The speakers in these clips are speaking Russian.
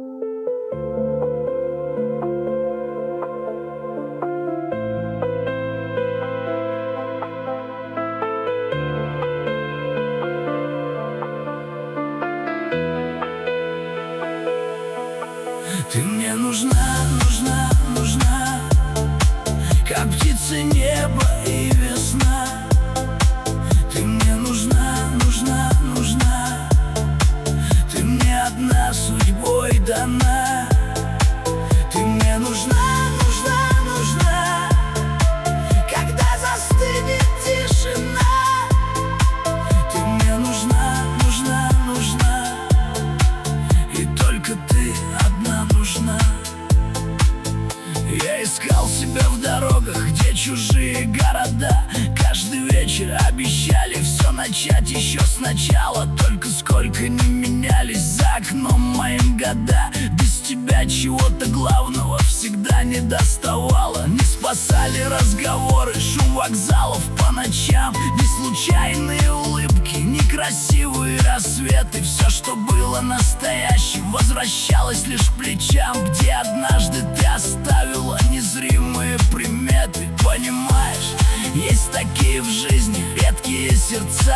Ты мне нужна, нужна, нужна, как птицы небо и весна. Ты мне нужна, нужна, нужна, ты мне одна судьбой дана. Ты мне нужна, нужна, нужна, когда застынет тишина. Ты мне нужна, нужна, нужна, и только ты одна нужна. Я искал себя в дорогах, где чужие города. Каждый вечер обещали все начать еще сначала. Только сколько не менялись за окном моим года. Без тебя чего-то главного всегда не доставало. Не спасали разговоры, шум вокзалов по ночам. Не случайные улыбки, некрасивые рассветы. Все, что было настоящим, возвращалось лишь к плечам, где однажды ты оставила незримые приметы. Понимаешь, есть такие в жизни редкие сердца.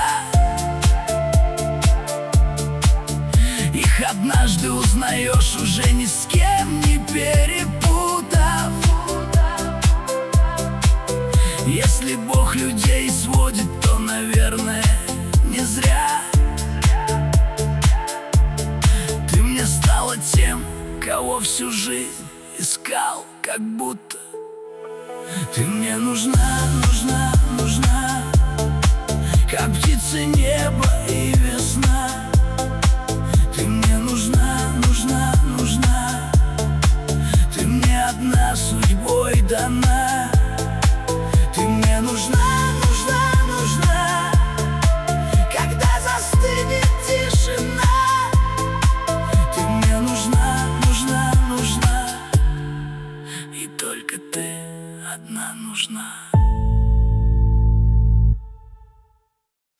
Их однажды узнаешь, уже ни с кем не перепутав. Если Бог людей сводит, то, наверное, не зря. Ты мне стала тем, кого всю жизнь искал, как будто. Ты мне нужна, нужна, нужна, как птицы небо и весна. Ты мне нужна, нужна, нужна, ты мне одна судьбой дана. Ты мне нужна, нужна, нужна, когда застынет тишина. Ты мне нужна, нужна, нужна, и только ты одна нужна.